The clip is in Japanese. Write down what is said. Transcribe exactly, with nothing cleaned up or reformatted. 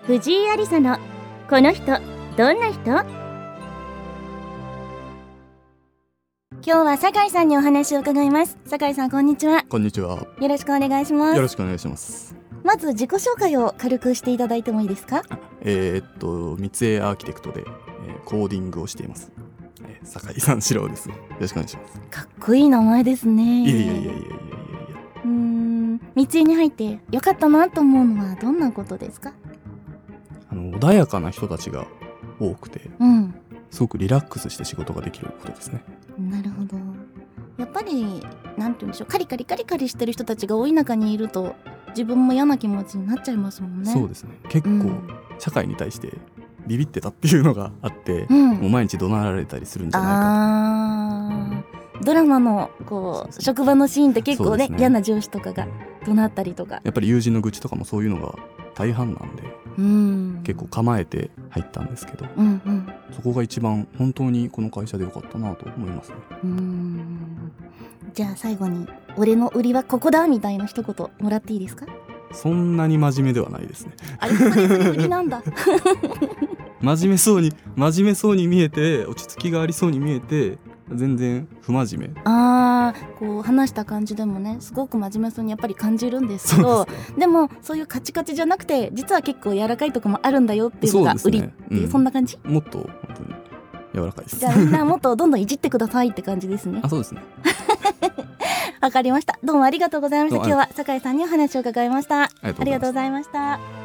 藤井有沙のこの人どんな人。今日は酒井さんにお話を伺います。酒井さん、こんにちは。 こんにちは。 よろしくお願いします。 よろしくお願いします。 まず自己紹介を軽くしていただいてもいいですか？ えー、っと三井アーキテクトで、えー、コーディングをしています、えー、酒井三四郎です。よろしくお願いします。 かっこいい名前ですね。 いやいやいやいやいやいや。 うーん、三井に入ってよかったなと思うのはどんなことですか？ あの穏やかな人たちが多くて、 うん、 すごくリラックスして仕事ができることですね。 なるほど。やっぱりなんて言うんでしょう、カリカリカリカリしてる人たちが多い中にいると自分も嫌な気持ちになっちゃいますもんね。 そうですね。結構、うん、社会に対してビビってたっていうのがあって、うん、もう毎日怒鳴られたりするんじゃないかと。 あー、ドラマのこう職場のシーンって結構 ね, ね嫌な上司とかが怒鳴ったりとか、 やっぱり友人の愚痴とかもそういうのが大半なんで、うん、結構構えて入ったんですけど、うんうん、そこが一番本当にこの会社でよかったなと思いますね。 うーん、じゃあ最後に俺の売りはここだみたいな一言もらっていいですか？ そんなに真面目ではないですね。 あ、やっぱり売りなんだ真面目そうに真面目そうに見えて、落ち着きがありそうに見えて、全然不真面目。 あー、こう話した感じでもね、すごく真面目そうにやっぱり感じるんですけど、 で, す、ね、でもそういうカチカチじゃなくて実は結構柔らかいとこもあるんだよっていうのが売りっていう、そうですね、うん、そんな感じ？ もっと本当に柔らかいです。 じゃあみんなもっとどんどんいじってくださいって感じですね。 あ、そうですねわかりました。どうもありがとうございました。今日は酒井さんにお話を伺いました。ありがとうございました。